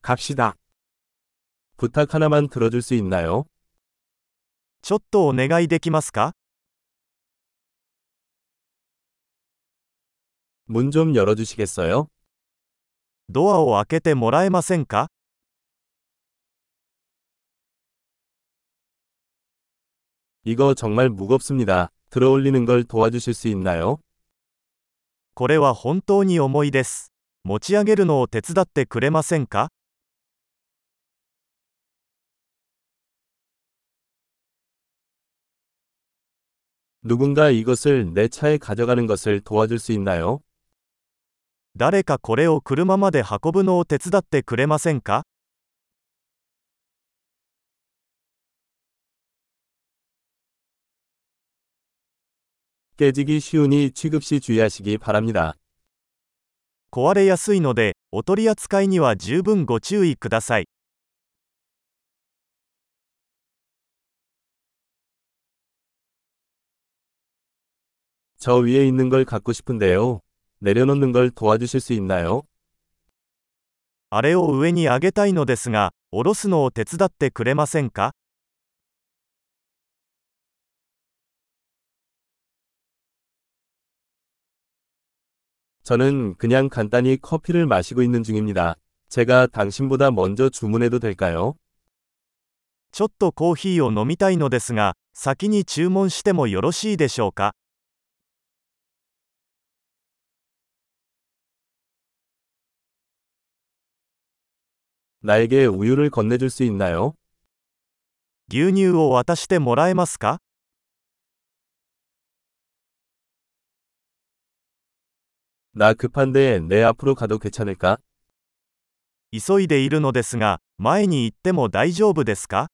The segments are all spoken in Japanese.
갑시다. 부탁 하나만 들어줄 수 있나요? ちょっとお願いできますか？ 문 좀 열어주시겠어요? ドアを開けてもらえませんか？ 이거 정말 무겁습니다. 들어올리는 걸 도와주실 수 있나요? これは本当に重いです。持ち上げるのを手伝ってくれませんか？ 누군가 이것을 내 차에 가져가는 것을 도와줄 수 있나요? 誰かこれを車まで運ぶのを手伝ってくれませんか？ 깨지기 쉬우니 취급시 주의하시기 바랍니다. 壊れやすいので、お取り扱いには十分ご注意ください。 저 위에 있는 걸 갖고 싶은데요. 내려놓는 걸 도와주실 수 있나요? あれを上に上げたいのですが、下ろすのを手伝ってくれませんか？ 저는 그냥 간단히 커피를 마시고 있는 중입니다. 제가 당신보다 먼저 주문해도 될까요? ちょっとコーヒーを飲みたいのですが、先に注文してもよろしいでしょうか？ 나에게 우유를 건네줄 수 있나요? 牛乳を渡してもらえますか？ 나 급한데 내 앞으로 가도 괜찮을까? 急いでいるのですが、前に行っても大丈夫ですか？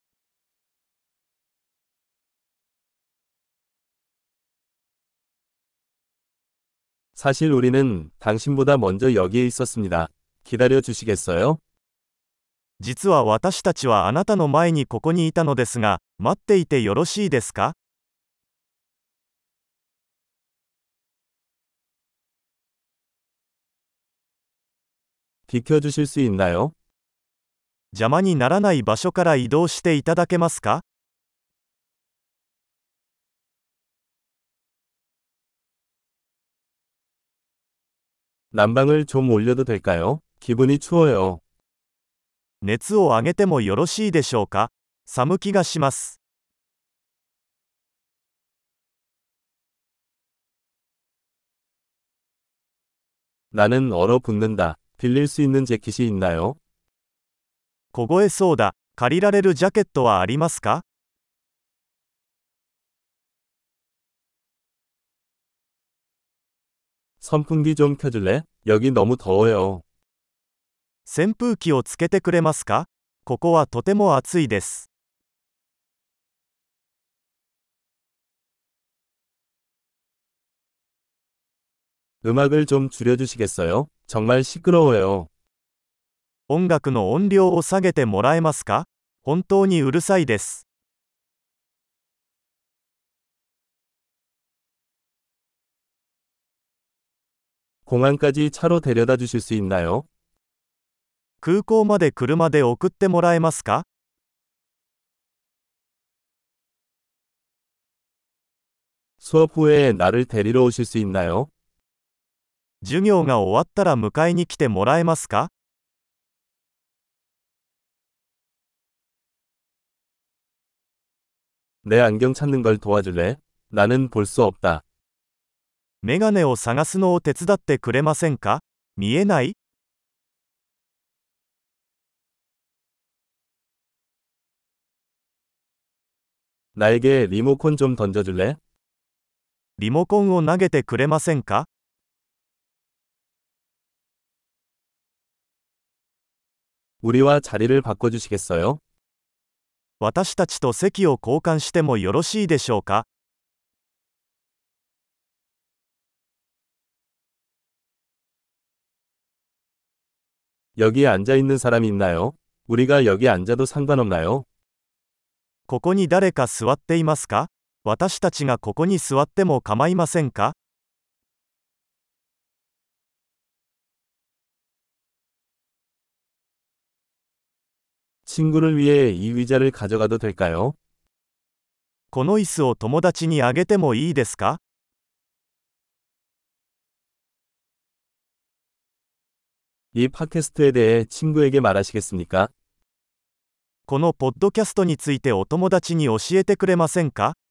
사실 우리는 당신보다 먼저 여기에 있었습니다. 기다려 주시겠어요? 実は私たちはあなたの前にここにいたのですが、待っていてよろしいですか？ 비켜주실 수 있나요? 邪魔にならない場所から移動していただけますか？ 난방을 좀 올려도 될까요? 기분이 추워요. 熱を上げてもよろしいでしょうか？寒気がします。 나는 얼어붙는다. 빌릴 수 있는 재킷이 있나요? 凍えそうだ。借りられるジャケットはありますか？ 선풍기 좀 켜줄래? 여기 너무 더워요. 扇風機をつけてくれますか？ここはとても暑いです。 음악을 좀 줄여주시겠어요? 정말 시끄러워요. 音楽の音量を下げてもらえますか？本当にうるさいです。 공항까지 차로 데려다 주실 수 있나요? 空港まで車で送ってもらえますか？ 수업 후에 나를 데리러 오실 수 있나요? 授業が終わったら迎えに来てもらえますか？ 내 안경 찾는 걸 도와줄래? 나는 볼 수 없다. メガネを探すのを手伝ってくれませんか？見えない？ 나에게 리모컨 좀 던져줄래? リモコンを投げてくれませんか？ 우리와 자리를 바꿔주시겠어요? 私たちと席を交換してもよろしいでしょうか？ 여기 앉아 있는 사람 있나요? 우리가 여기 앉아도 상관없나요? ここに誰か座っていますか？私たちがここに座っても構いませんか？ 친구를 위해 이 의자를 가져가도 될까요? この椅子を友達にあげてもいいですか？ 이 팟캐스트에 대해 친구에게 말하시겠습니까? このポッドキャストについてお友達に教えてくれませんか？